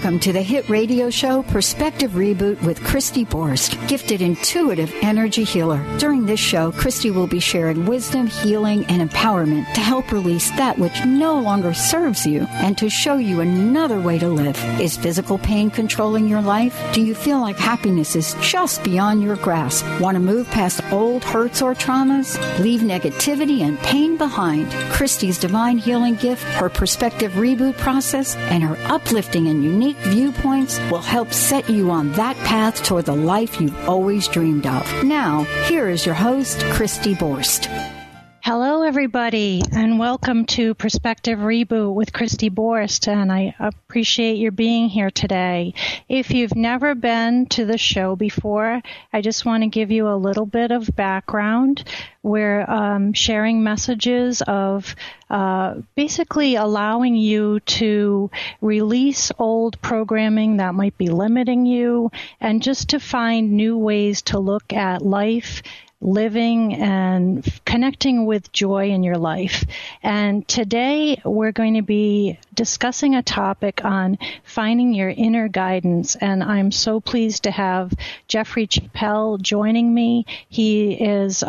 Welcome to the hit radio show Perspective Reboot with Christy Borst, gifted intuitive energy healer. During this show, Christy will be sharing wisdom, healing, and empowerment to help release that which no longer serves you and to show you another way to live. Is physical pain controlling your life? Do you feel like happiness is just beyond your grasp? Want to move past old hurts or traumas? Leave negativity and pain behind. Christy's divine healing gift, her Perspective Reboot process, and her uplifting and unique viewpoints will help set you on that path toward the life you've always dreamed of. Now, here is your host, Christy Borst. Hello, everybody, and welcome to Perspective Reboot with Christy Borst, and I appreciate your being here today. If you've never been to the show before, I just want to give you a little bit of background. We're sharing messages of basically allowing you to release old programming that might be limiting you and just to find new ways to look at life, living and connecting with joy in your life. And today we're going to be discussing a topic on finding your inner guidance. And I'm so pleased to have Jeffrey Chappell joining me. He is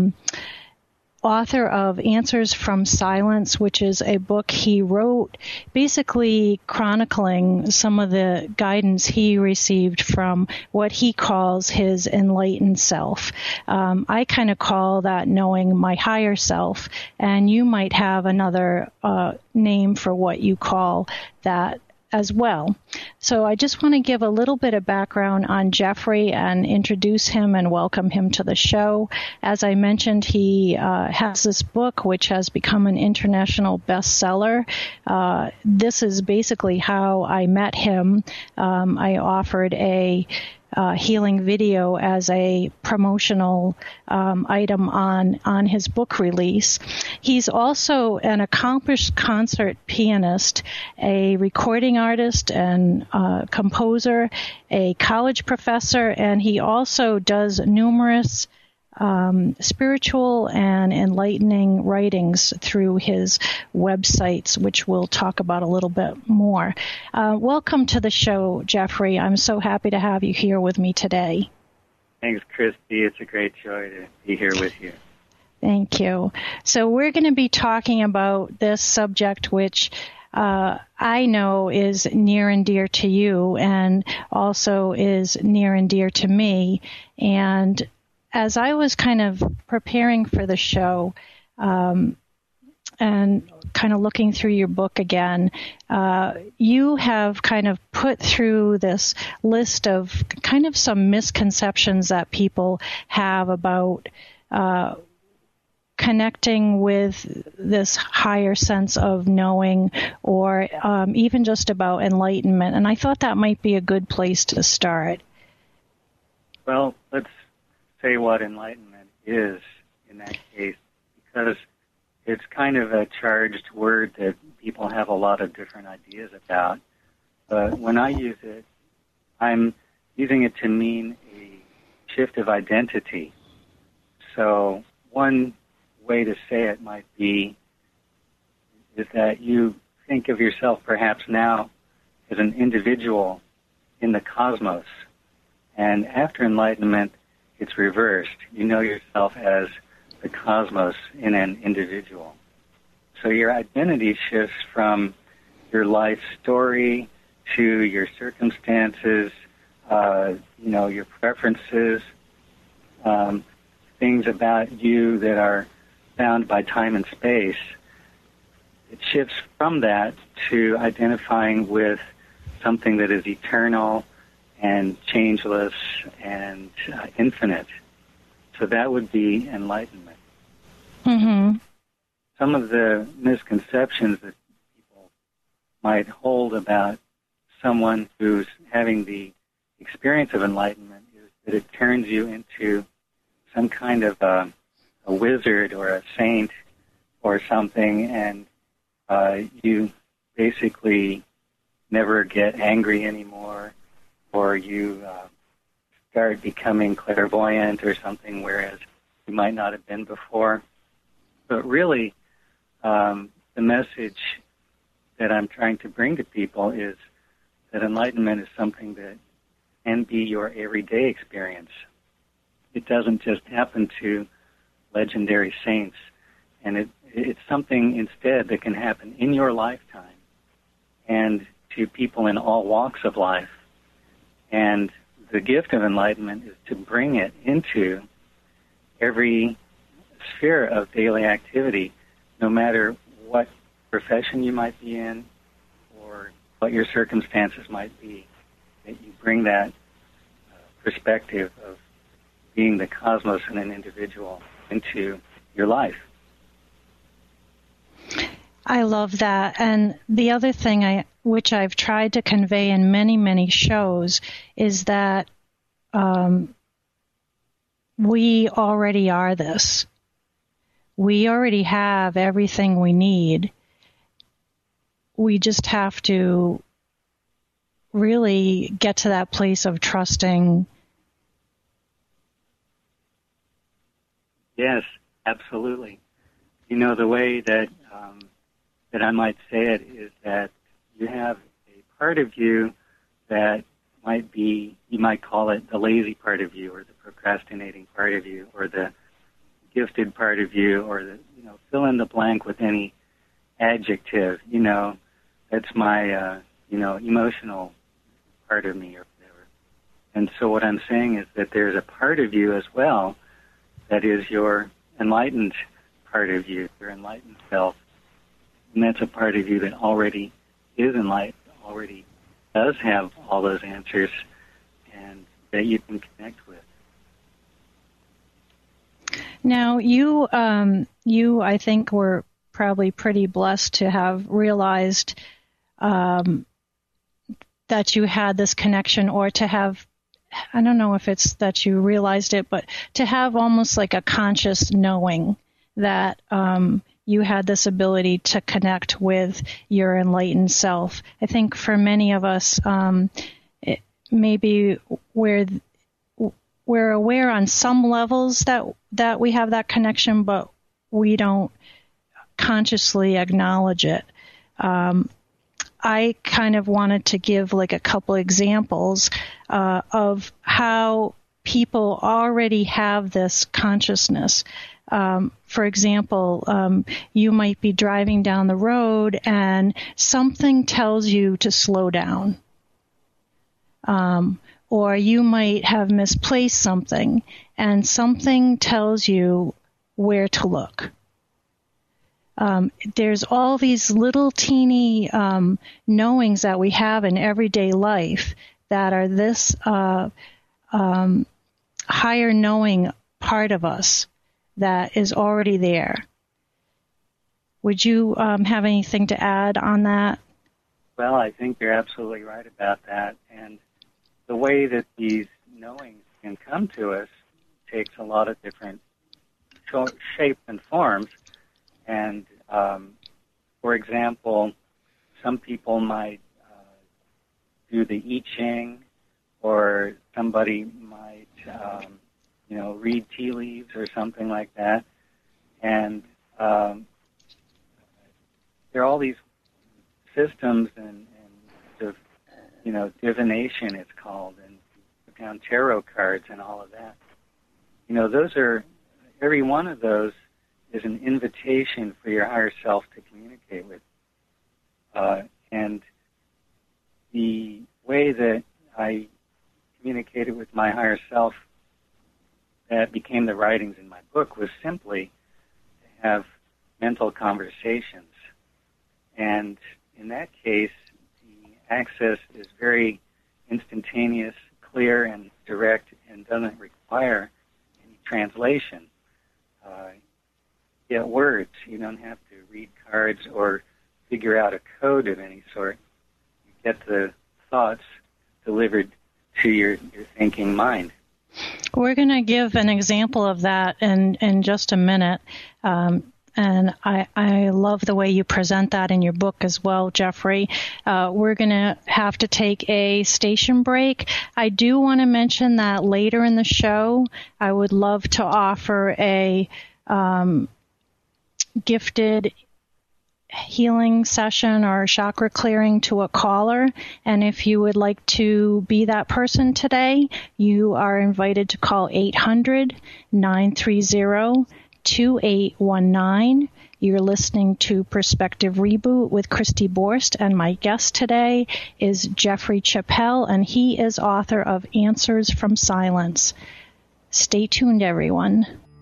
author of Answers from Silence, which is a book he wrote basically chronicling some of the guidance he received from what he calls his enlightened self. I kind of call that knowing my higher self, and you might have another name for what you call that as well. So I just want to give a little bit of background on Jeffrey and introduce him and welcome him to the show. As I mentioned, he has this book which has become an international bestseller. This is basically how I met him. I offered a healing video as a promotional item on his book release. He's also an accomplished concert pianist, a recording artist and composer, a college professor, and he also does numerous spiritual and enlightening writings through his websites, which we'll talk about a little bit more. Welcome to the show, Jeffrey. I'm so happy to have you here with me today. Thanks, Christy. It's a great joy to be here with you. Thank you. So we're going to be talking about this subject, which I know is near and dear to you and also is near and dear to me. And as I was kind of preparing for the show and kind of looking through your book again, you have kind of put through this list of kind of some misconceptions that people have about connecting with this higher sense of knowing or even just about enlightenment. And I thought that might be a good place to start. Well, let's say what enlightenment is in that case, because it's kind of a charged word that people have a lot of different ideas about. But when I use it, I'm using it to mean a shift of identity. So one way to say it might be is that you think of yourself perhaps now as an individual in the cosmos. And after enlightenment, it's reversed. You know yourself as the cosmos in an individual. So your identity shifts from your life story to your circumstances, your preferences, things about you that are bound by time and space. It shifts from that to identifying with something that is eternal and changeless and infinite. So that would be enlightenment. Mm-hmm. Some of the misconceptions that people might hold about someone who's having the experience of enlightenment is that it turns you into some kind of a wizard or a saint or something, and you basically never get angry anymore, or you start becoming clairvoyant or something, whereas you might not have been before. But really, the message that I'm trying to bring to people is that enlightenment is something that can be your everyday experience. It doesn't just happen to legendary saints, and it's something instead that can happen in your lifetime and to people in all walks of life. And the gift of enlightenment is to bring it into every sphere of daily activity, no matter what profession you might be in or what your circumstances might be, that you bring that perspective of being the cosmos and an individual into your life. I love that. And the other thing which I've tried to convey in many, many shows is that we already are this. We already have everything we need. We just have to really get to that place of trusting. Yes, absolutely. You know, the way that I might say it is that you have a part of you that might be, you might call it the lazy part of you, or the procrastinating part of you, or the gifted part of you, or the, fill in the blank with any adjective. That's my, emotional part of me or whatever. And so what I'm saying is that there's a part of you as well that is your enlightened part of you, your enlightened self. And that's a part of you that already is enlightened, already does have all those answers, and that you can connect with. Now, you, I think, were probably pretty blessed to have realized that you had this connection, or to have, I don't know if it's that you realized it, but to have almost like a conscious knowing that you had this ability to connect with your enlightened self. I think for many of us, maybe we're aware on some levels that we have that connection, but we don't consciously acknowledge it. I kind of wanted to give like a couple examples of how people already have this consciousness. For example, you might be driving down the road and something tells you to slow down. Or you might have misplaced something and something tells you where to look. There's all these little teeny knowings that we have in everyday life that are this higher knowing part of us that is already there. Would you have anything to add on that? Well, I think you're absolutely right about that. And the way that these knowings can come to us takes a lot of different shapes and forms. And, for example, some people might do the I Ching, or somebody might, read tea leaves or something like that. And there are all these systems and divination it's called, and put down tarot cards and all of that. Every one of those is an invitation for your higher self to communicate with. And the way that I communicated with my higher self that became the writings in my book was simply to have mental conversations. And in that case, the access is very instantaneous, clear, and direct, and doesn't require any translation. Get words. You don't have to read cards or figure out a code of any sort. You get the thoughts delivered to your thinking mind. We're going to give an example of that in just a minute. And I love the way you present that in your book as well, Jeffrey. We're going to have to take a station break. I do want to mention that later in the show, I would love to offer a gifted healing session or chakra clearing to a caller. And if you would like to be that person today, you are invited to call 800-930-2819. You're listening to Perspective Reboot with Christy Borst, and my guest today is Jeffrey Chappell, and he is author of Answers from Silence. Stay tuned, everyone.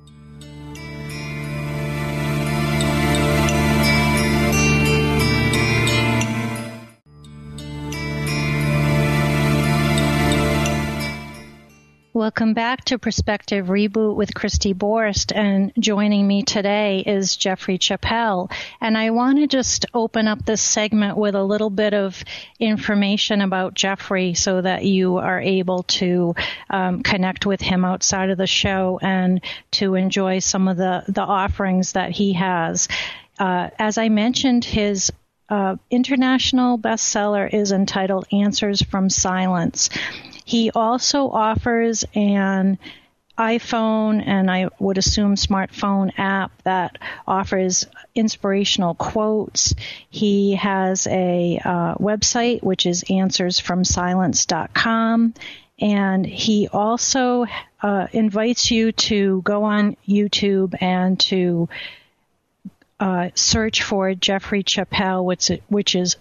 Welcome back to Perspective Reboot with Christy Borst, and joining me today is Jeffrey Chappell. And I want to just open up this segment with a little bit of information about Jeffrey so that you are able to connect with him outside of the show and to enjoy some of the offerings that he has. As I mentioned, his international bestseller is entitled Answers from Silence. He also offers an iPhone and I would assume smartphone app that offers inspirational quotes. He has a website, which is answersfromsilence.com. And he also invites you to go on YouTube and to search for Jeffrey Chappell, which is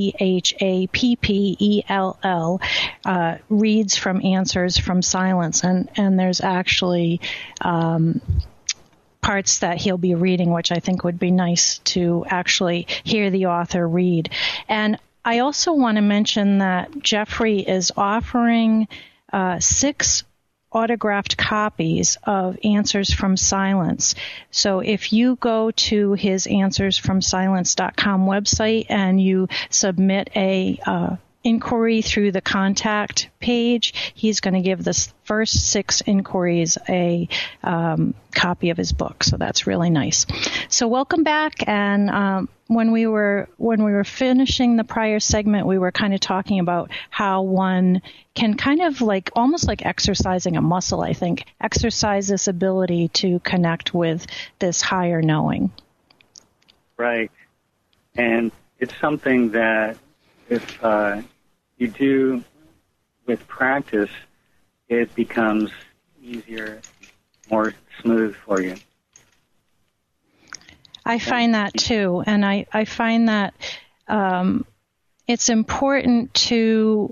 Chappell, reads from Answers from Silence. And there's actually parts that he'll be reading, which I think would be nice to actually hear the author read. And I also want to mention that Jeffrey is offering 6 autographed copies of Answers from Silence. So if you go to his answersfromsilence.com website and you submit a inquiry through the contact page, he's going to give the first 6 inquiries a copy of his book. So that's really nice. So welcome back. And when we were finishing the prior segment, we were kind of talking about how one can kind of like almost like exercising a muscle, I think, exercise this ability to connect with this higher knowing. Right. And it's something that if you do with practice, it becomes easier, more smooth for you. I find that too, and I find that it's important to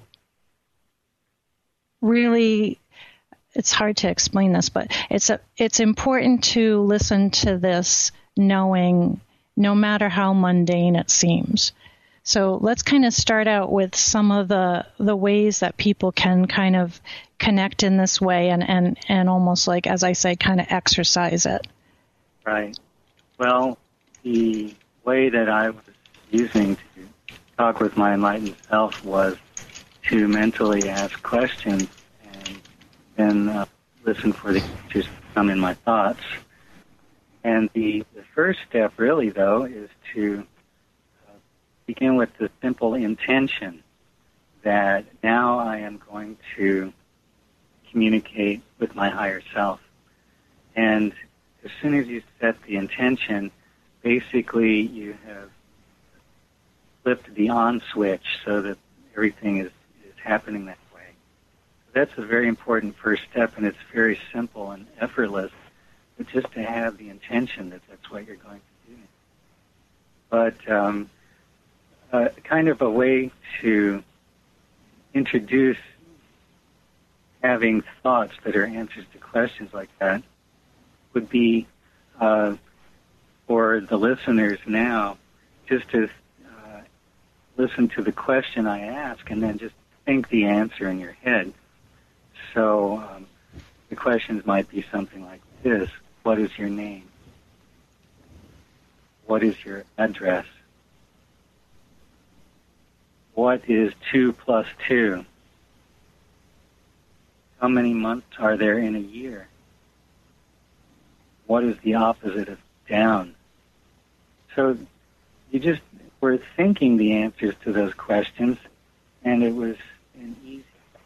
really, it's hard to explain this, but it's important to listen to this knowing no matter how mundane it seems. So let's kind of start out with some of the ways that people can kind of connect in this way and almost like, as I say, kind of exercise it. Right. Well, the way that I was using to talk with my enlightened self was to mentally ask questions and then listen for the answers to come in my thoughts. And the first step really, though, is to begin with the simple intention that now I am going to communicate with my higher self. And as soon as you set the intention, basically you have flipped the on switch so that everything is happening that way. So that's a very important first step, and it's very simple and effortless, but just to have the intention that that's what you're going to do. But kind of a way to introduce having thoughts that are answers to questions like that would be for the listeners now just to listen to the question I ask and then just think the answer in your head. So the questions might be something like this: what is your name? What is your address? What is 2 plus 2? How many months are there in a year? What is the opposite of down? So you just were thinking the answers to those questions, and it was an easy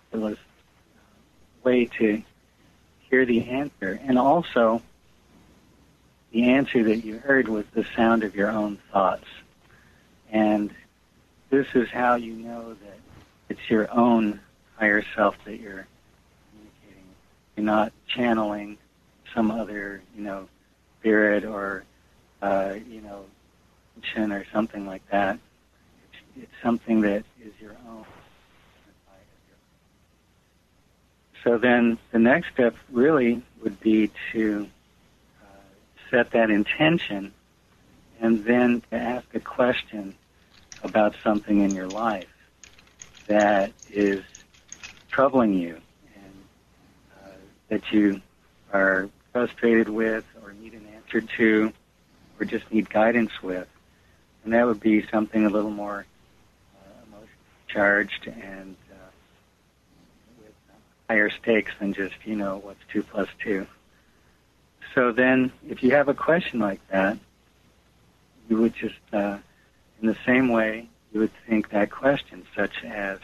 way to hear the answer. And also, the answer that you heard was the sound of your own thoughts. And this is how you know that it's your own higher self that you're communicating. You're not channeling some other, spirit or, mission or something like that. It's something that is your own. So then the next step really would be to set that intention and then to ask a question about something in your life that is troubling you and that you are frustrated with or need an answer to or just need guidance with. And that would be something a little more emotionally charged and with higher stakes than just, what's 2 plus 2. So then if you have a question like that, you would just, in the same way, you would think that question, such as,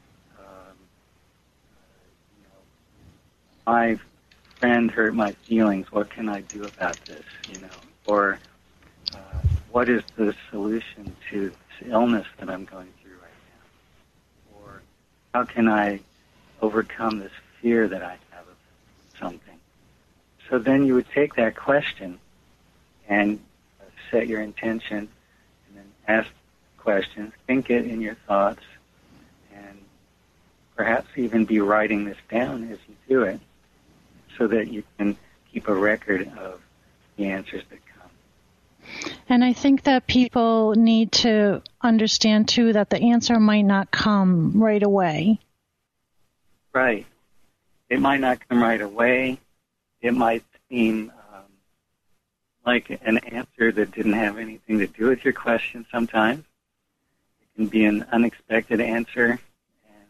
my friend hurt my feelings. What can I do about this? Or what is the solution to this illness that I'm going through right now? Or how can I overcome this fear that I have of something? So then you would take that question and set your intention and then ask the question, think it in your thoughts, and perhaps even be writing this down as you do it so that you can keep a record of the answers that come. And I think that people need to understand, too, that the answer might not come right away. Right. It might not come right away. It might seem like an answer that didn't have anything to do with your question sometimes. It can be an unexpected answer. And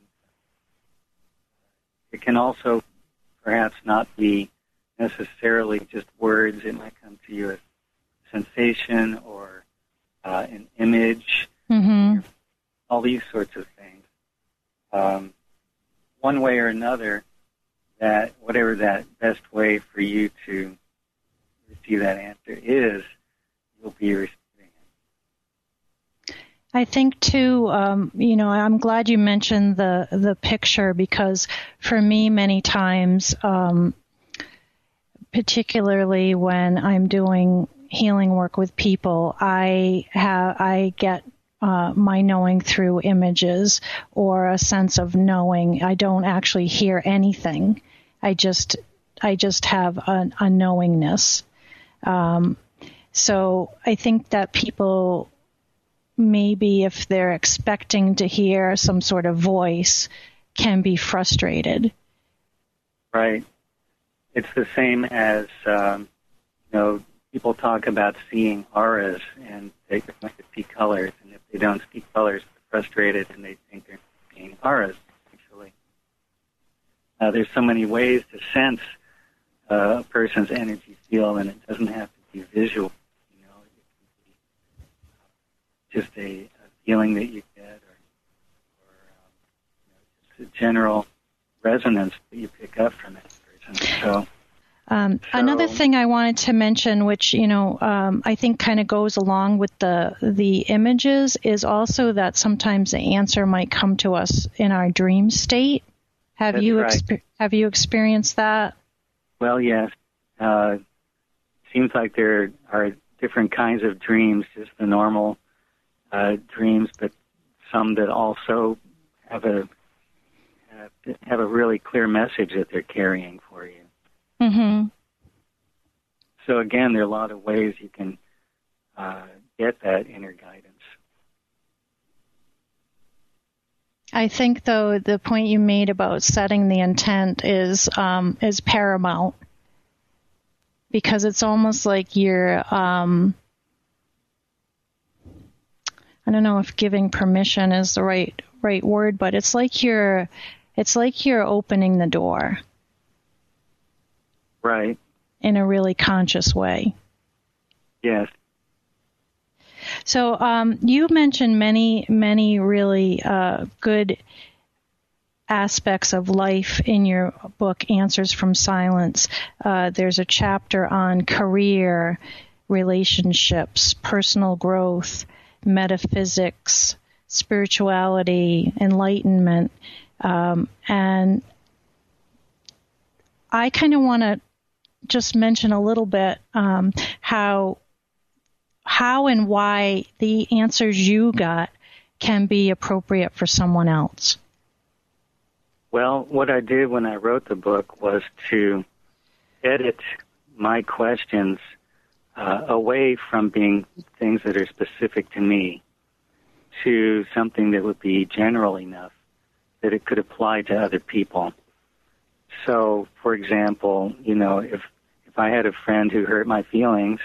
it can also perhaps not be necessarily just words. It might come to you as sensation or an image, all these sorts of things. One way or another, that whatever that best way for you to receive that answer is, you'll be receiving it. I think, too, I'm glad you mentioned the picture, because for me, many times, particularly when I'm doing healing work with people, I get my knowing through images or a sense of knowing. I don't actually hear anything. I just have a knowingness. So I think that people, maybe if they're expecting to hear some sort of voice, can be frustrated. Right. It's the same as, people talk about seeing auras, and they can see colors, and if they don't see colors, they're frustrated, and they think they're seeing auras, actually. There's so many ways to sense a person's energy field, and it doesn't have to be visual. It can be just a feeling that you get, or just a general resonance that you pick up from that person. So another thing I wanted to mention, which I think kind of goes along with the images, is also that sometimes the answer might come to us in our dream state. Have you experienced that? Well, yes. Seems like there are different kinds of dreams, just the normal dreams, but some that also have a really clear message that they're carrying for you. Mm-hmm. So again, there are a lot of ways you can get that inner guidance. I think, though, the point you made about setting the intent is paramount, because it's almost like you're, I don't know if giving permission is the right word, but it's like you're opening the door. Right. In a really conscious way. Yes. So you mentioned many really good aspects of life in your book, Answers from Silence. There's a chapter on career, relationships, personal growth, metaphysics, spirituality, enlightenment. And I kind of want to just mention a little bit how and why the answers you got can be appropriate for someone else. Well, what I did when I wrote the book was to edit my questions away from being things that are specific to me to something that would be general enough that it could apply to other people. So, for example, if I had a friend who hurt my feelings,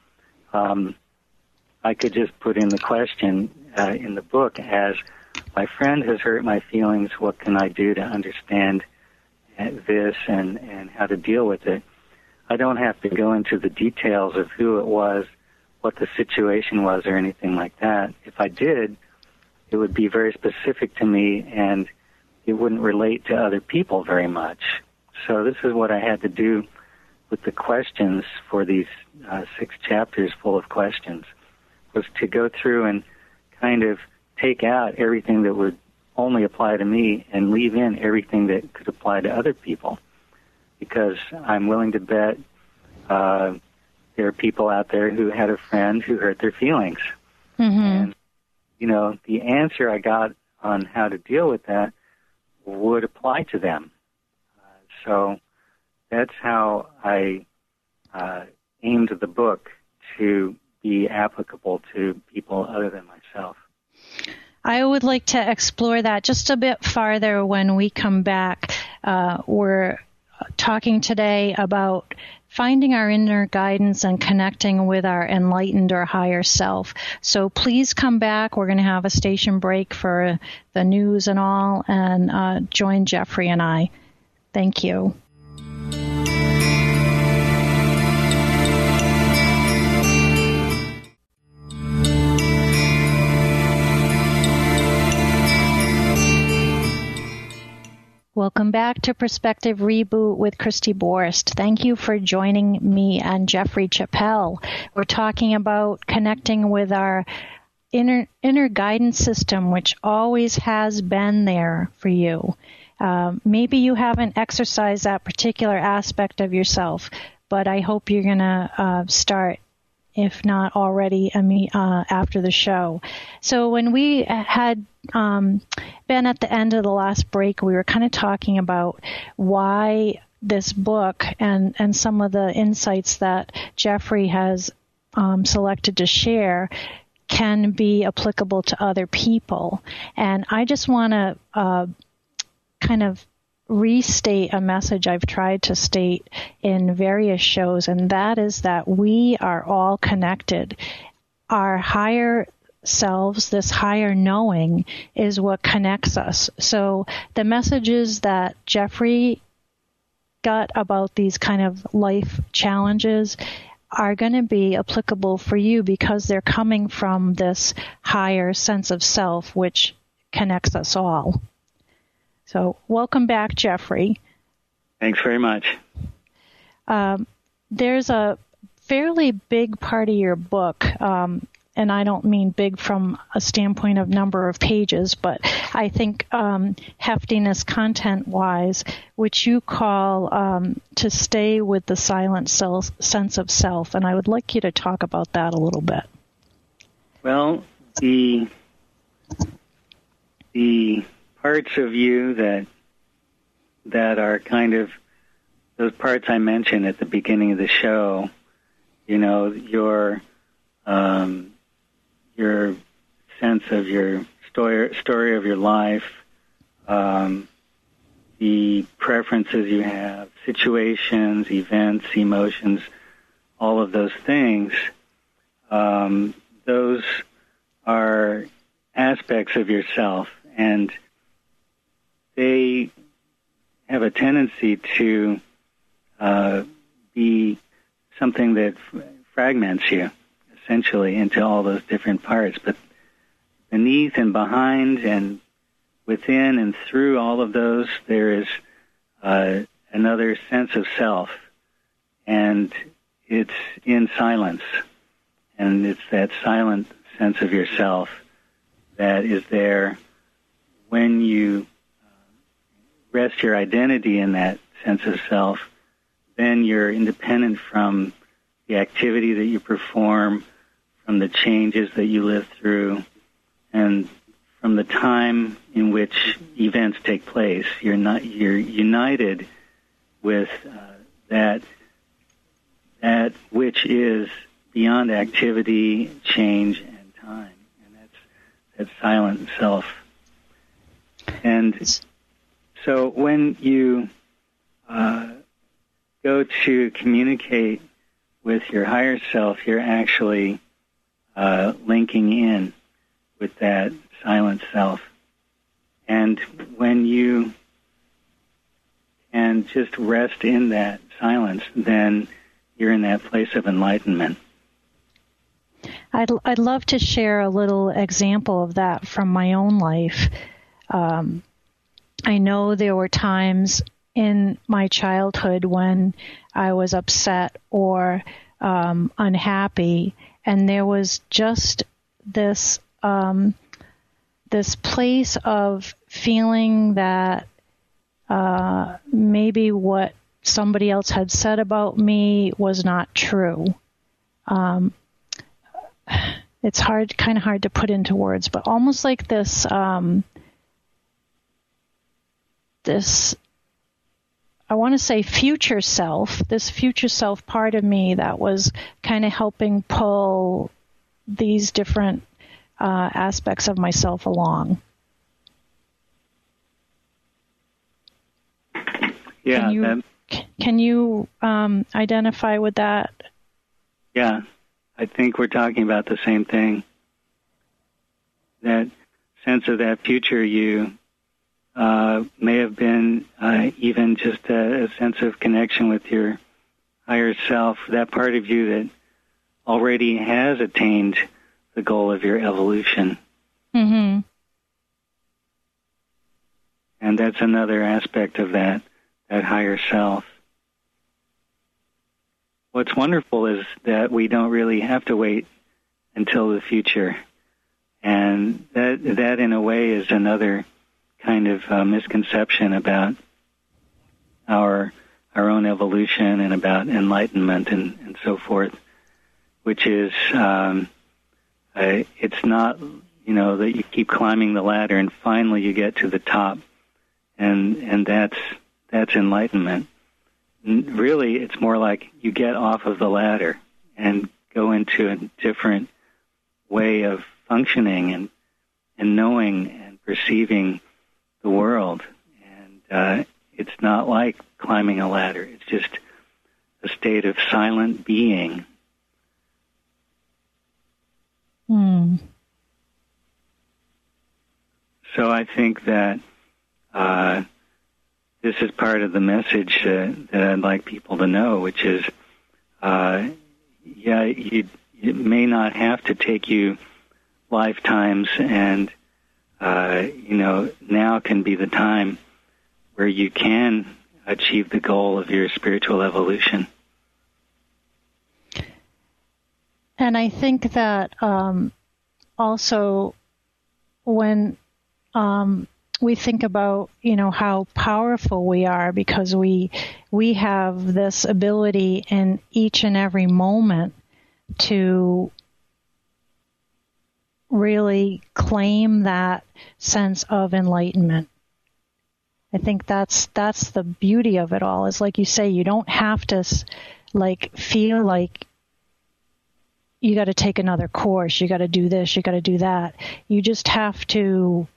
I could just put in the question in the book as, my friend has hurt my feelings, what can I do to understand this and how to deal with it? I don't have to go into the details of who it was, what the situation was, or anything like that. If I did, it would be very specific to me, and it wouldn't relate to other people very much. So this is what I had to do with the questions for these 6 chapters full of questions, was to go through and kind of take out everything that would only apply to me and leave in everything that could apply to other people. Because I'm willing to bet there are people out there who had a friend who hurt their feelings. Mm-hmm. And, the answer I got on how to deal with that would apply to them. So that's how I aimed the book to be applicable to people other than myself. I would like to explore that just a bit farther when we come back. We're talking today about finding our inner guidance and connecting with our enlightened or higher self. So please come back. We're going to have a station break for the news and all, and join Jeffrey and I. Thank you. Welcome back to Perspective Reboot with Christy Borst. Thank you for joining me and Jeffrey Chappell. We're talking about connecting with our inner guidance system, which always has been there for you. Maybe you haven't exercised that particular aspect of yourself, but I hope you're going to start, if not already, after the show. So when we had been at the end of the last break, we were kind of talking about why this book and some of the insights that Jeffrey has selected to share can be applicable to other people. And I just want to kind of restate a message I've tried to state in various shows, and that is that we are all connected. Our higher selves, this higher knowing, is what connects us. So the messages that Jeffrey got about these kind of life challenges are going to be applicable for you because they're coming from this higher sense of self, which connects us all. So welcome back, Jeffrey. Thanks very much. There's a fairly big part of your book, and I don't mean big from a standpoint of number of pages, but I think heftiness content-wise, which you call to stay with the silent sense of self. And I would like you to talk about that a little bit. Well, the parts of you that are kind of those parts I mentioned at the beginning of the show, your sense of your story of your life, the preferences you have, situations, events, emotions, all of those things, those are aspects of yourself, and they have a tendency to be something that fragments you, essentially, into all those different parts. But beneath and behind and within and through all of those, there is another sense of self, and it's in silence. And it's that silent sense of yourself that is there. When you rest your identity in that sense of self, then you're independent from the activity that you perform, from the changes that you live through, and from the time in which events take place. You're united with that which is beyond activity, change, and time, and that's silent self. And so when you go to communicate with your higher self, you're actually linking in with that silent self. And when you can just rest in that silence, then you're in that place of enlightenment. I'd love to share a little example of that from my own life. I know there were times in my childhood when I was upset or unhappy, and there was just this place of feeling that maybe what somebody else had said about me was not true. It's kind of hard to put into words, but almost like this, I want to say future self, this future self part of me that was kind of helping pull these different aspects of myself along. Yeah. Can you identify with that? Yeah, I think we're talking about the same thing. That sense of that future you may have been even just a sense of connection with your higher self, that part of you that already has attained the goal of your evolution. Mm-hmm. And that's another aspect of that higher self. What's wonderful is that we don't really have to wait until the future. And that in a way is another kind of misconception about our own evolution and about enlightenment and so forth, which is it's not, that you keep climbing the ladder and finally you get to the top, and that's enlightenment. Really, it's more like you get off of the ladder and go into a different way of functioning and knowing and perceiving the world. And it's not like climbing a ladder. It's just a state of silent being. So I think that this is part of the message that I'd like people to know, which is, it may not have to take you lifetimes, and now can be the time where you can achieve the goal of your spiritual evolution. And I think that also when we think about, how powerful we are, because we have this ability in each and every moment to really claim that sense of enlightenment. I think that's the beauty of it all. Is like you say, you don't have to feel like you got to take another course, you got to do this, you got to do that. You just have to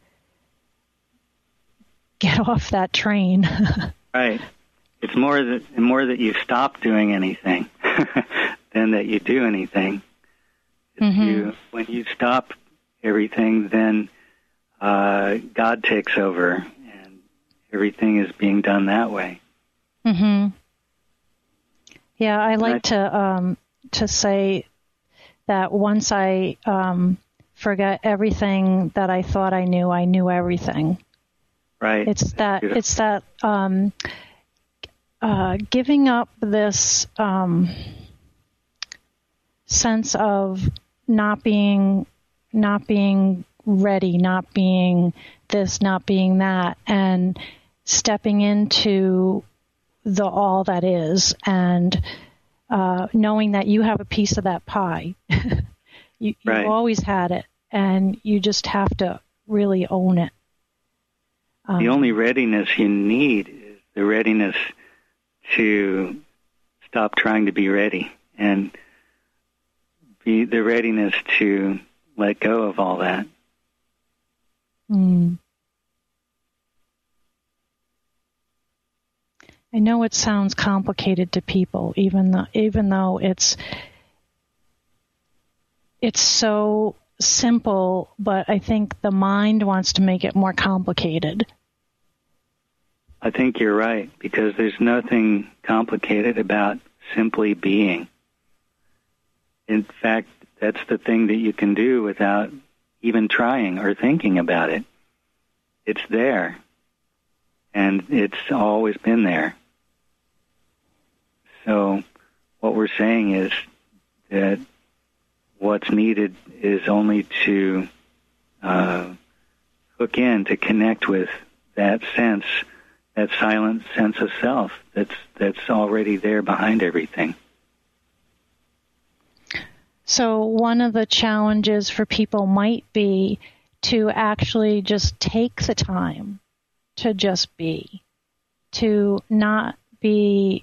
get off that train. Right. It's more that you stop doing anything than that you do anything. When you stop everything, then God takes over, and everything is being done that way. Mm-hmm. Yeah, I like to say that once I forget everything that I thought I knew everything. Right. It's that giving up this sense of not being not being ready, not being this, not being that, and stepping into the all that is, and knowing that you have a piece of that pie. You've always had it, and you just have to really own it. The only readiness you need is the readiness to stop trying to be ready, and be the readiness to let go of all that. I know it sounds complicated to people, even though it's so simple, but I think the mind wants to make it more complicated. I think you're right, because there's nothing complicated about simply being. In fact, that's the thing that you can do without even trying or thinking about it. It's there, and it's always been there. So what we're saying is that what's needed is only to hook in, to connect with that sense, that silent sense of self that's already there behind everything. So one of the challenges for people might be to actually just take the time to just be, to not be,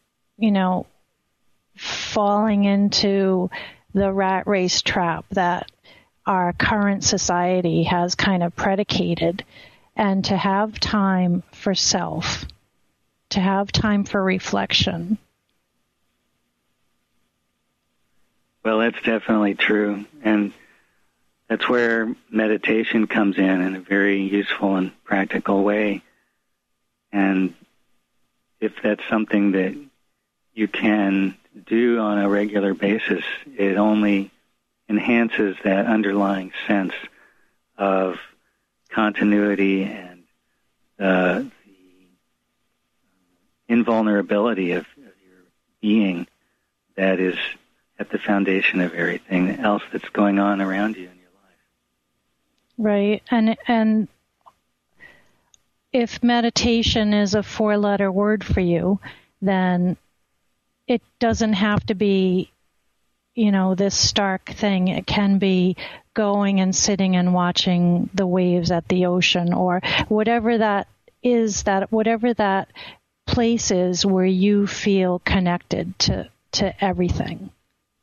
falling into the rat race trap that our current society has kind of predicated, and to have time for self, to have time for reflection. Well, that's definitely true, and that's where meditation comes in a very useful and practical way. And if that's something that you can do on a regular basis, it only enhances that underlying sense of continuity and the invulnerability of your being that is at the foundation of everything else that's going on around you in your life. Right. And if meditation is a 4-letter word for you, then it doesn't have to be, this stark thing. It can be going and sitting and watching the waves at the ocean, or whatever that is, whatever that place is where you feel connected to everything.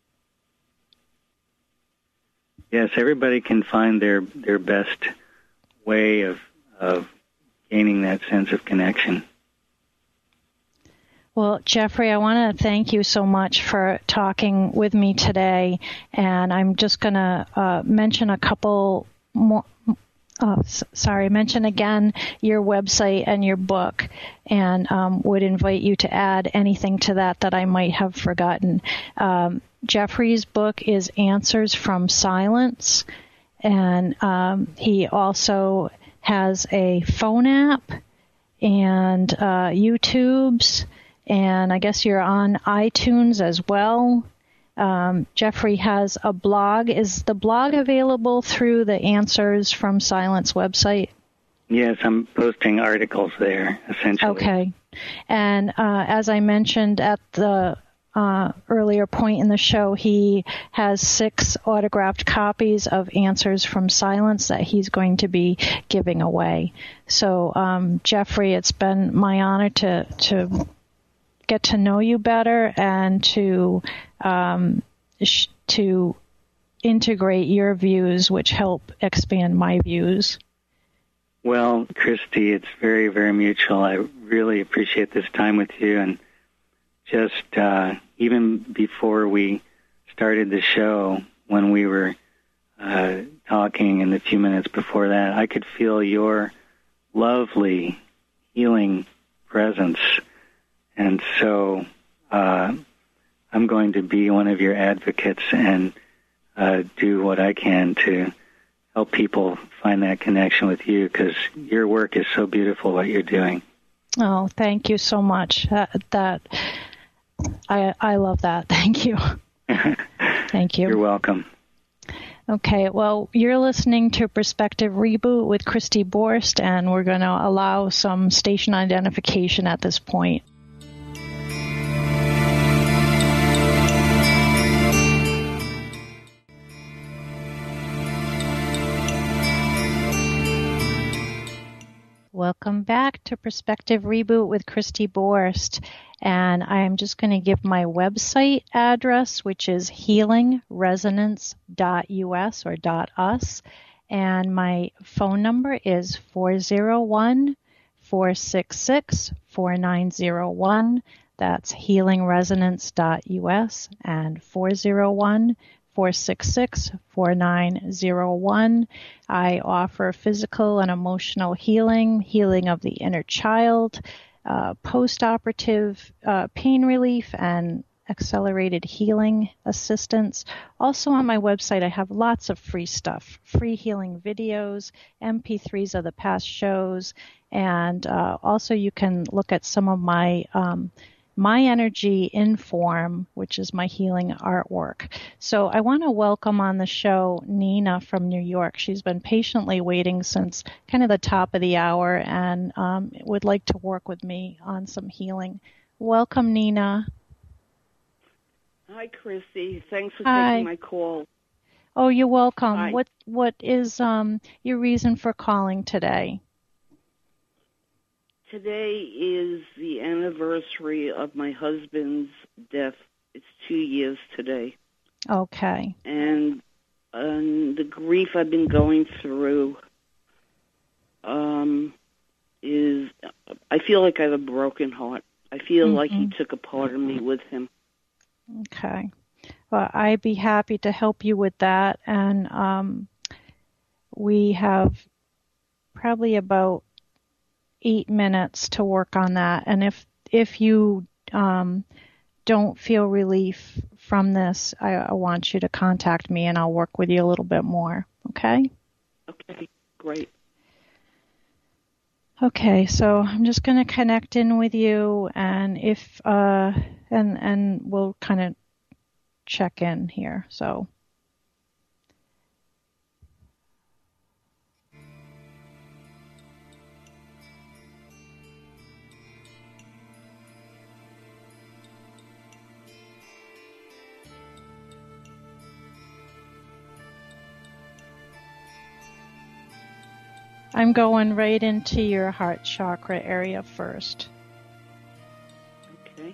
Yes, everybody can find their best way of gaining that sense of connection. Well, Jeffrey, I want to thank you so much for talking with me today, and I'm just going to mention a couple more. Mention again your website and your book, and would invite you to add anything to that I might have forgotten. Jeffrey's book is Answers from Silence, and he also has a phone app and YouTubes, and I guess you're on iTunes as well. Jeffrey has a blog. Is the blog available through the Answers from Silence website? Yes, I'm posting articles there, essentially. Okay. And as I mentioned at the earlier point in the show, he has 6 autographed copies of Answers from Silence that he's going to be giving away. So, Jeffrey, it's been my honor to get to know you better and to integrate your views, which help expand my views. Well, Christy, it's very, very mutual. I really appreciate this time with you. And just even before we started the show, when we were talking in the few minutes before that, I could feel your lovely, healing presence. And so I'm going to be one of your advocates and do what I can to help people find that connection with you, because your work is so beautiful, what you're doing. Oh, thank you so much. I love that. Thank you. Thank you. You're welcome. Okay, well, you're listening to Perspective Reboot with Christy Borst, and we're going to allow some station identification at this point. Welcome back to Perspective Reboot with Christy Borst, and I'm just going to give my website address, which is healingresonance.us or .us, and my phone number is 401-466-4901. That's healingresonance.us and 401-466-4901. I offer physical and emotional healing, healing of the inner child, post-operative pain relief, and accelerated healing assistance. Also on my website, I have lots of free stuff, free healing videos, MP3s of the past shows, and also you can look at some of my Energy Inform, which is my healing artwork. So I want to welcome on the show Nina from New York. She's been patiently waiting since kind of the top of the hour and would like to work with me on some healing. Welcome, Nina. Hi, Christy. Thanks for taking my call. Oh, you're welcome. Hi. What is your reason for calling today? Today is the anniversary of my husband's death. It's 2 years today. Okay. And the grief I've been going through is, I feel like I have a broken heart. I feel like he took a part of me with him. Okay. Well, I'd be happy to help you with that. And we have probably about 8 minutes to work on that. And if you don't feel relief from this, I want you to contact me and I'll work with you a little bit more. Okay? Okay, great. Okay, so I'm just going to connect in with you, and if and we'll kind of check in here. So. I'm going right into your heart chakra area first. Okay.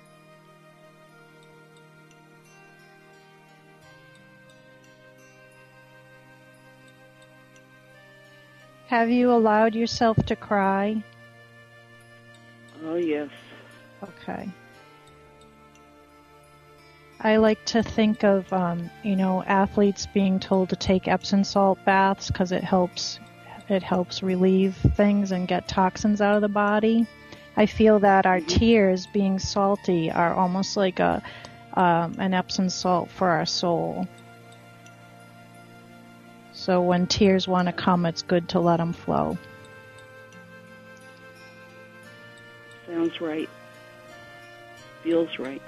Have you allowed yourself to cry? Oh, yes. Okay. I like to think of, athletes being told to take Epsom salt baths because it helps relieve things and get toxins out of the body. I feel that our tears, being salty, are almost like an Epsom salt for our soul. So when tears want to come, it's good to let them flow. Sounds right. Feels right.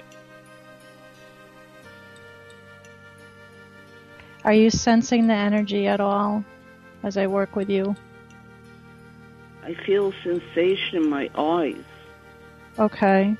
Are you sensing the energy at all as I work with you? I feel a sensation in my eyes. Okay.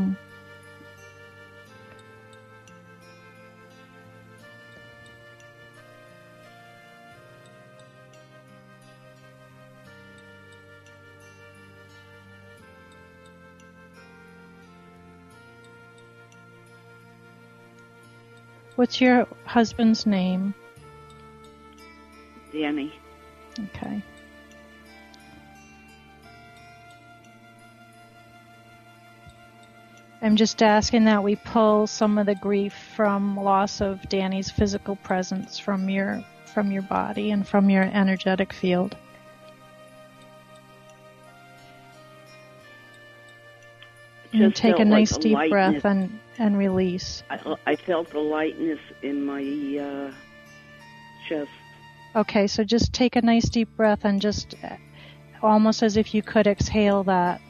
What's your husband's name? Danny. Okay. I'm just asking that we pull some of the grief from loss of Danny's physical presence from your body and from your energetic field. And take a nice deep breath and release. I felt the lightness in my chest. Okay, so just take a nice deep breath and just almost as if you could exhale that.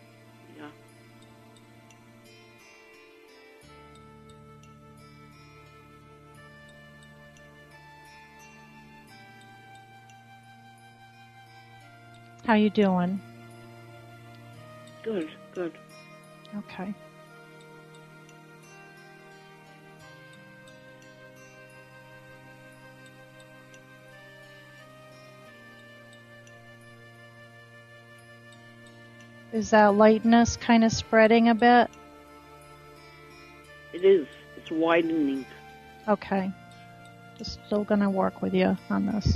Yeah. How you doing? Good, good. Okay. Is that lightness kind of spreading a bit? It is. It's widening. Okay. Just still going to work with you on this.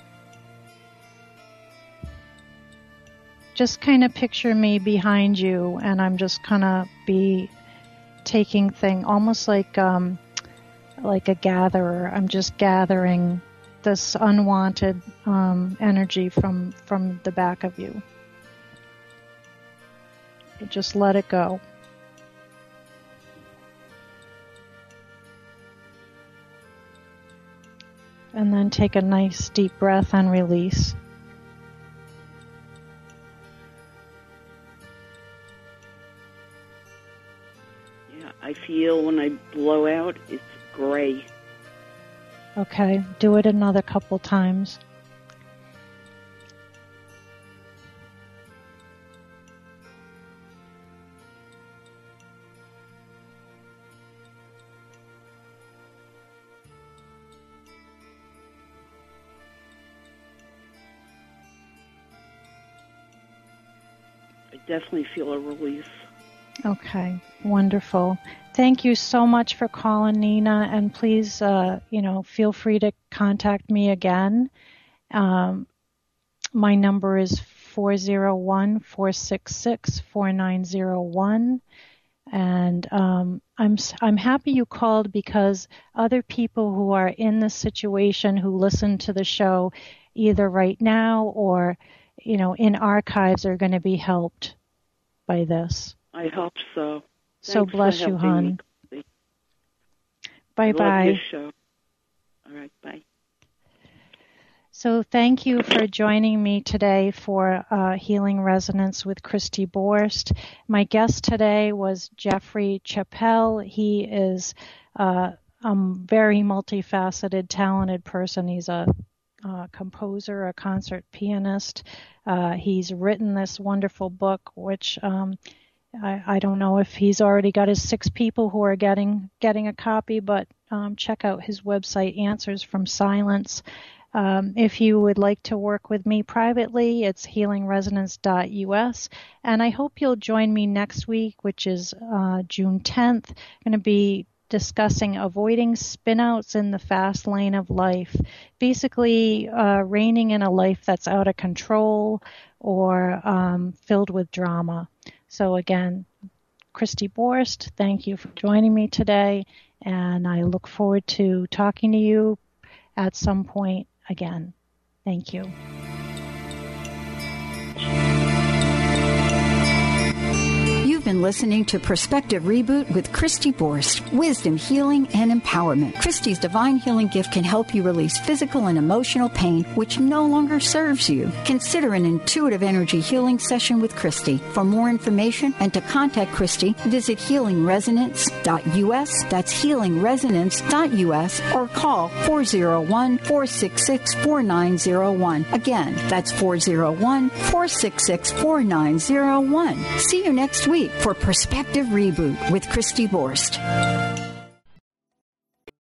Just kind of picture me behind you, and I'm just kind of be taking thing almost like a gatherer. I'm just gathering this unwanted energy from the back of you. Just let it go. And then take a nice deep breath and release. Yeah, I feel when I blow out, it's gray. Okay, do it another couple times. Definitely feel a release. Okay, wonderful. Thank you so much for calling, Nina, and please, feel free to contact me again. My number is 401-466-4901, and I'm happy you called because other people who are in this situation who listen to the show either right now or in archives are going to be helped by this. I hope so. So bless you, hon. Bye-bye. I love your show. All right, bye. So thank you for joining me today for Healing Resonance with Christy Borst. My guest today was Jeffrey Chappell. He is a very multifaceted, talented person. He's a composer, a concert pianist. He's written this wonderful book, which I don't know if he's already got his 6 people who are getting a copy, but check out his website, Answers from Silence. If you would like to work with me privately, it's healingresonance.us. And I hope you'll join me next week, which is June 10th. I'm going to be discussing avoiding spinouts in the fast lane of life, basically reigning in a life that's out of control or filled with drama. So again, Christy Borst, thank you for joining me today, and I look forward to talking to you at some point again. Thank you. You've been listening to Perspective Reboot with Christy Borst, wisdom, healing, and empowerment. Christy's divine healing gift can help you release physical and emotional pain which no longer serves you. Consider an intuitive energy healing session with Christy. For more information and to contact Christy, visit healingresonance.us. That's healingresonance.us or call 401-466-4901. Again, that's 401-466-4901. See you next week for Perspective Reboot with Christy Borst.